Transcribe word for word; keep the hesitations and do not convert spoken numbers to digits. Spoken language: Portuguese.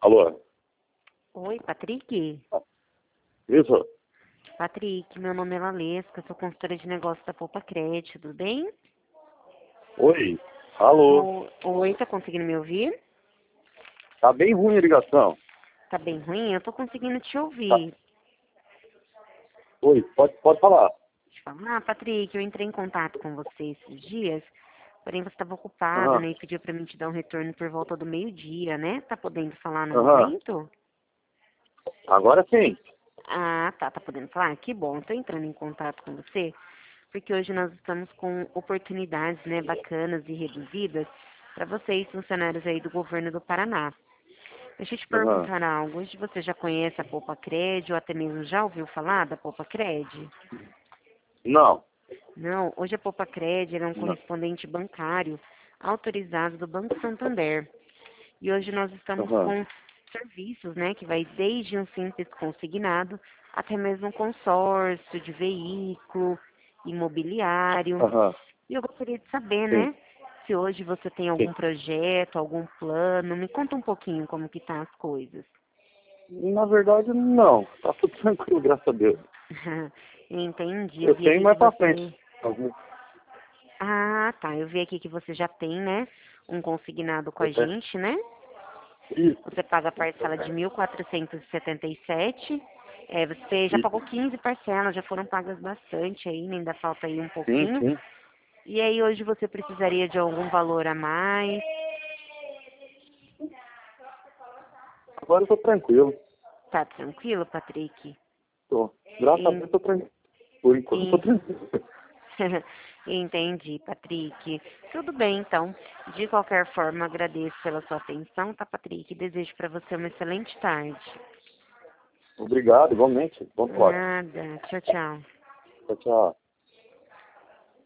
Alô? Oi, Patrick? Isso? Patrick, meu nome é Valesca, sou consultora de negócios da Poupa Crédito, tudo bem? Oi? Alô? O- Oi, tá conseguindo me ouvir? Tá bem ruim a ligação. Tá bem ruim? Eu tô conseguindo te Tá. ouvir. Oi, pode, pode falar. Deixa eu falar, ah, Patrick, eu entrei em contato com você esses dias, porém você estava ocupado, Aham, né, e pediu pra mim te dar um retorno por volta do meio-dia, né? Tá podendo falar no aham. momento? Agora sim. Ah, tá, tá podendo falar? Que bom, tô entrando em contato com você, porque hoje nós estamos com oportunidades, né, bacanas e reduzidas para vocês, funcionários aí do governo do Paraná. Deixa eu te Aham. perguntar algo. Hoje você já conhece a Poupa Cred ou até mesmo já ouviu falar da Poupa Cred? Não. Não, hoje a Poupa Cred ela é um Não. correspondente bancário autorizado do Banco Santander. E hoje nós estamos Aham. com serviços, né, que vai desde um simples consignado até mesmo um consórcio de veículo, imobiliário. Aham. E eu gostaria de saber, Sim. né, se hoje você tem Sim. algum projeto, algum plano. Me conta um pouquinho como que tá as coisas. Na verdade, não. Tá tudo tranquilo, graças a Deus. Entendi. Eu Eu vi tenho aqui que mais pra frente. você. Algum- Ah, tá. Eu vi aqui que você já tem, né? Um consignado com a Eu tenho. gente, né? Isso. Você paga a parcela de mil quatrocentos e setenta e sete. É, você já pagou Isso. quinze parcelas, já foram pagas bastante aí, ainda falta aí um Sim, pouquinho. sim. E aí hoje você precisaria de algum valor a mais? Agora eu tô tranquilo. Tá tranquilo, Patrick? Tô. Graças a Deus, eu tô tranquilo. Por enquanto, eu tô Em- tranquilo. Entendi, Patrick. Tudo bem, então. De qualquer forma, agradeço pela sua atenção, tá, Patrick? Desejo para você uma excelente tarde. Obrigado, igualmente. Bom trabalho. Nada. Tchau, tchau. Tchau, tchau.